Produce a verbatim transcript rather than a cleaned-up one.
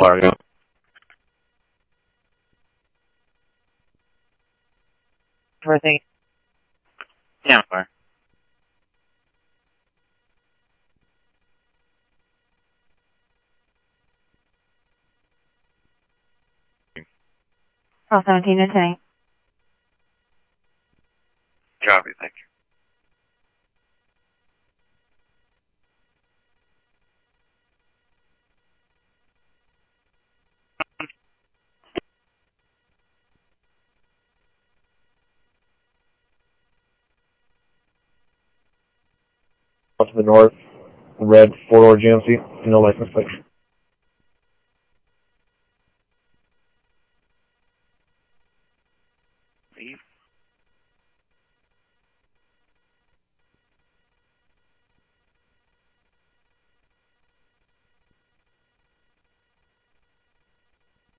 Fargo. Everything. Yeah, far. twelve seventeen to ten. Copy, thank you. To the north, red four-door G M C, no license plate.